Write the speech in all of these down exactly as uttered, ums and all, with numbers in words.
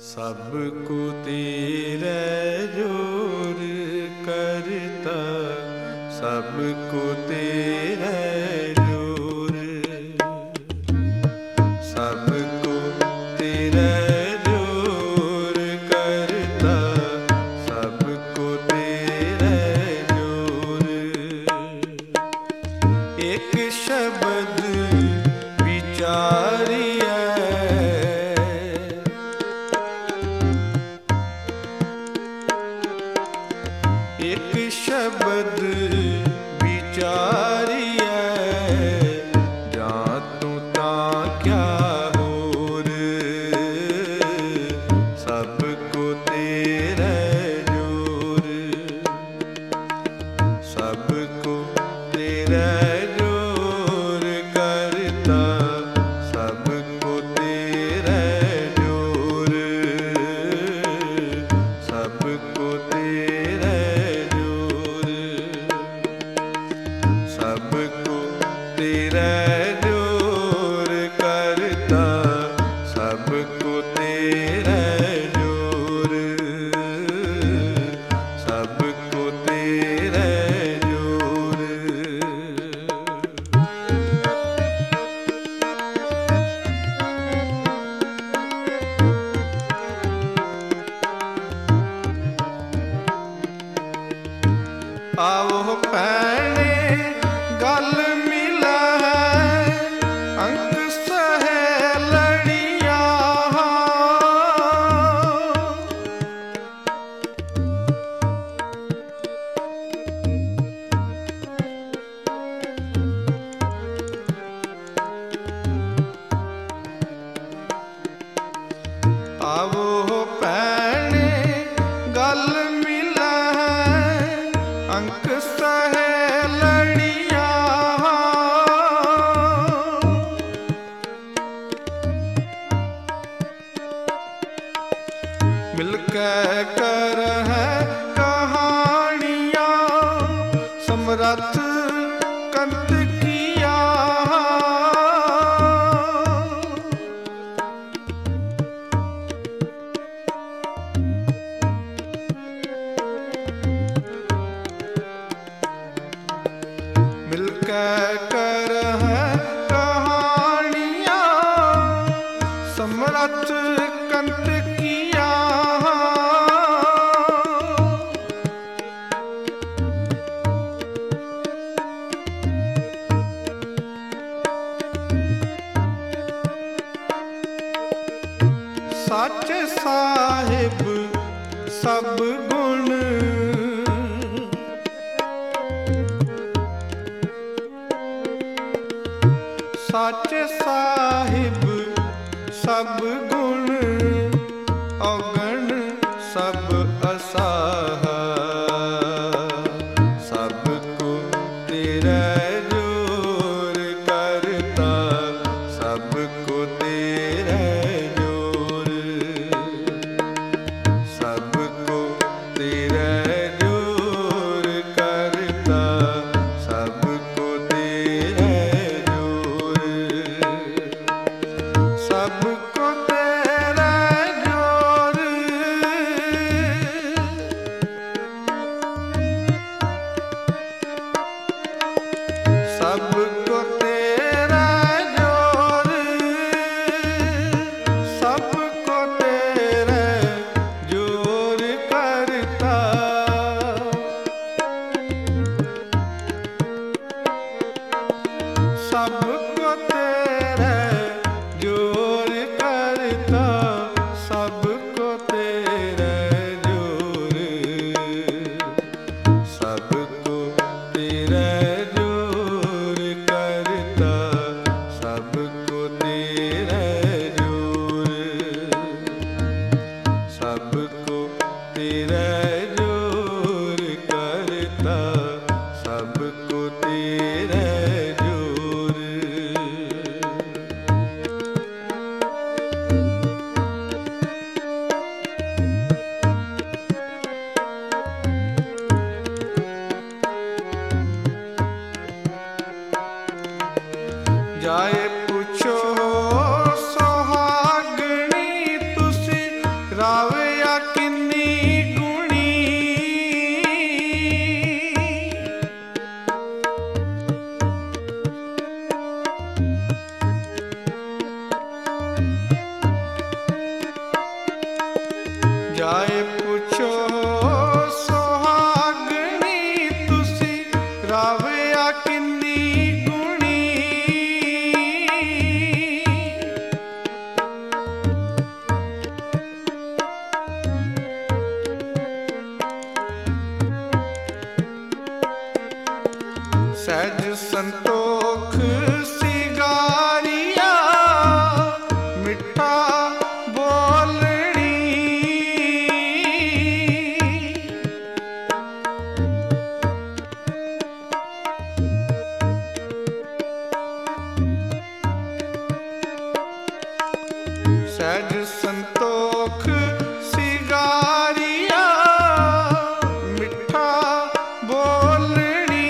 सबको तेरे जोर करता, सबको तेरे जोर, सबको तेरे जोर करता, सबको तेरे जोर। एक शब्द विचारिया, एक शब्द विचारिया, जां तू तां क्या होर, सबको तेरे जोर, सबको तेरे जोर करता, सबको तेरे जोर, सबको तेरे सबको तेरे जोर करता, सबको तेरे जोर, सबको तेरे जोर। आओ भैने गल मिला है, अंक सहेलड़ियां, आओ भैने गल मिला है, अंक सहेलड़ियां, मिलकर कर है कहानियां, समरथ कंत किया, मिलकर कर है कहानियां, समरथ कंत किया, सच साहिब सब गुण, सच साहिब सब गुण, औगण सब असाहा, सबको तेरे जोर करता, सबको तेरे जोर, सबको तेरे जोर करता, सबको तेरे जोर, सबको तेरे जोर, ਰਾਵਿਆ ਕਿੰਨੀ ਗੁਣੀ। ਜਾਏ ਪੁੱਛੋ ਸੁਹਾਗਣੀ ਤੁਸੀਂ, ਰਾਵਿਆ ਕਿੰਨੀ ਗੁਣੀ। ਸਹਿਜ ਸੰਤੋਖ ਸਿਗਾਰੀਆ, ਮਿੱਠਾ ਬੋਲਣੀ। ਸਹਿਜ ਸੰਤੋਖ ਸਿਗਾਰੀਆ, ਮਿੱਠਾ ਬੋਲਣੀ।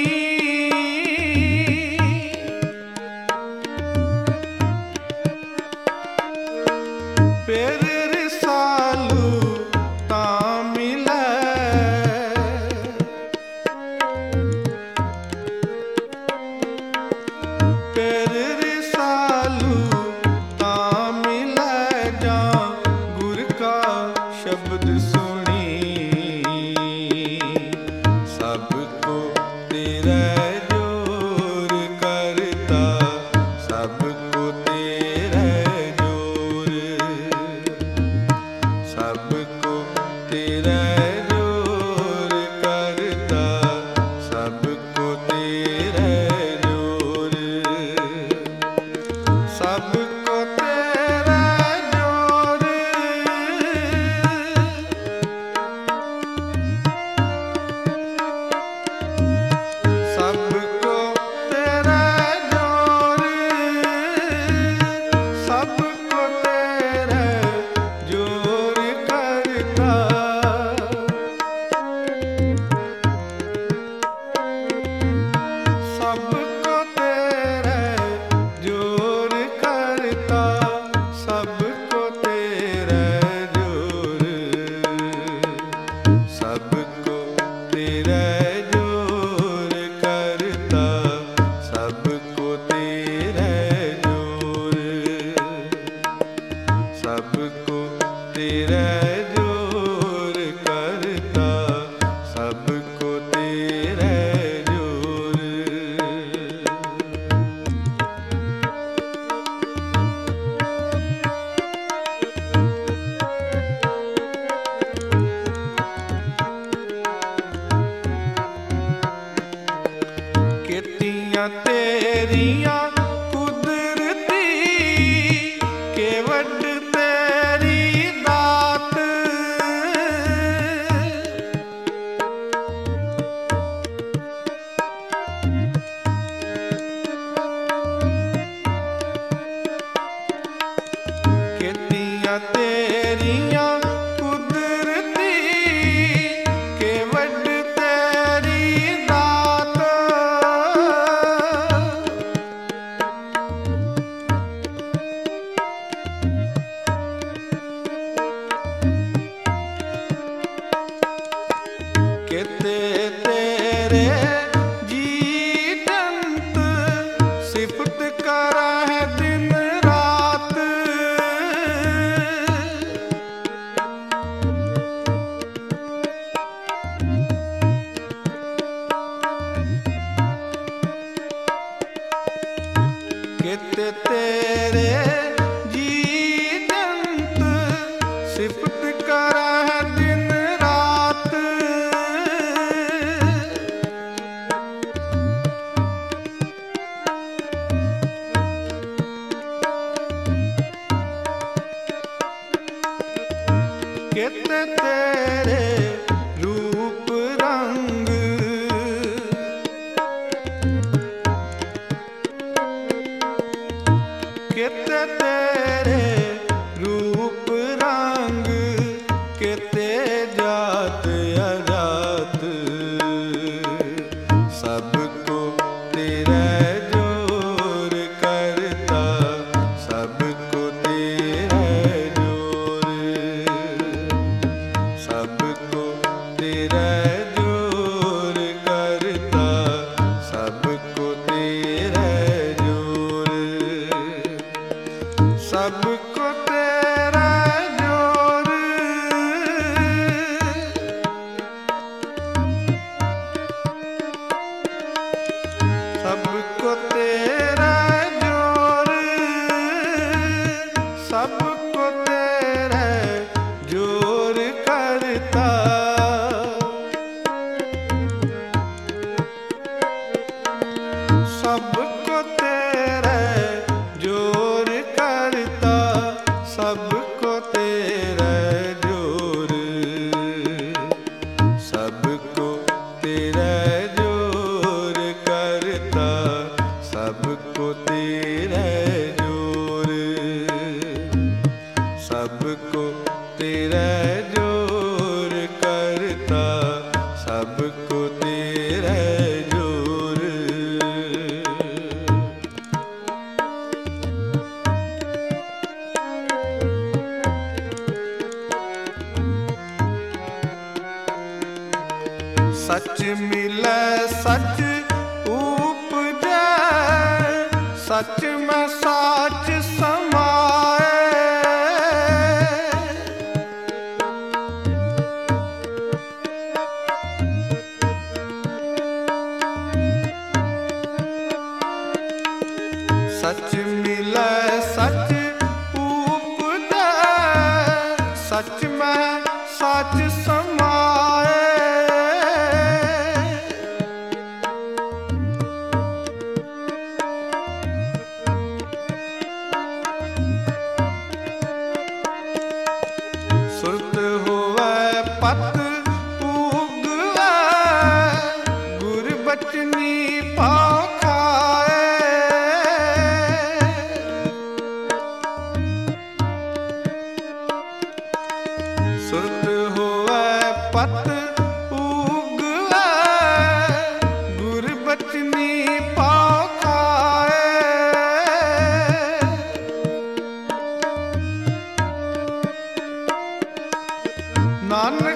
ਫਿਰ ਰਸਾਲੂ ਤਾਂ ਮਿਲੈ, ਫਿਰ ਰਸਾਲੂ ਤਾਂ ਮਿਲੈ, ਜਾਂ ਗੁਰ ਕਾ ਸ਼ਬਦ ਸੁਣੀ। ਸਭ ਕੋ ਤੇਰੇ ਜੋਰ ਕਰਤਾ, ਸਭ ਕੋ ਤੇਰੇ ਜੋਰ। ਸਭ ਕੋ ਤੇਰੇ ਜੋਰ ਕਰਤਾ, ਸਭ ਕੋ ਤੇਰੇ ਜੋਰ। ਸਭ ਕੋ ਤੇਰੇ ਜੋਰ। ਸਭ ਕੋ ਤੇਰੇ ਜੋਰ। ਸਭ ਕੋ ਤੇਰੇ ਜੋਰ ਕਰਤਾ। ਸਭ ਕੋ ਤੇਰੇ ਜੋਰ ਕਰਤਾ, ਸਭ ਕੋ ਤੇਰੇ ਜੋਰ। ਸਭ ਕੋ ਤੇਰੇ ਜੋਰ ਕਰਤਾ, ਸਭ ਕੋ ਤੇਰੇ ਜੋਰ। ਸਭ ਕੋ ਤੇਰੇ ਜੋਰ ਕਰਤਾ, ਸਭ ਕੋ ਤੇਰੇ ਜੋਰ। ਕੀਤੀਆਂ ਤੇਰੀਆਂ ਕੁਦਰਤੀ, ਕੇਵਡ ਤੇਰੀ ਦਾਤ। ਕੀਤੀਆਂ ਤੇਰੀਆਂ ਕੁਦਰਤੀ, ਕੇਵਡ ਤੇਰੀ ਦਾਤ। ਕਿਤੇ ਤੇਰੇ ਜੀ ਜੰਤ, ਸਿਫਤ ਕਰਹਿ ਦਿਨ ਰਾਤ। ਕਿਤੇ ਤੇਰੇ ਜੀ ਜੰਤ, ਸਿਫਤ ਕਰਹਿ ਦਿਨ ਰਾਤ। ਕਿਤੇ ਤੇਰੇ ਰੂਪ ਰੰਗ, ਕਿਤੇ ਤੇਰੇ ਰੂਪ ਰੰਗ। ਕਿਤੇ ਜਾਤ ਅਜਾਤ, ਸਭ ਕੋ ਤੇਰੇ ਜੋਰ ਕਰਤਾ, ਸਭ ਕੋ ਤੇਰੇ ਜੋਰ। तेरा जोर, सबको तेरा जोर करता, सबको तेरा जोर, सबको तेरा जोर करता, सबको तेरा जोर। सच मिलै सच उपजै, सच में साच समाए, सच मिलै सच उपजै, सच में साच समाए। सुरत होवै पत उगवै, गुर बचनी पाओ खाए, सुरत होवै पत उगवै, गुर बचनी पाओ खाए। नानक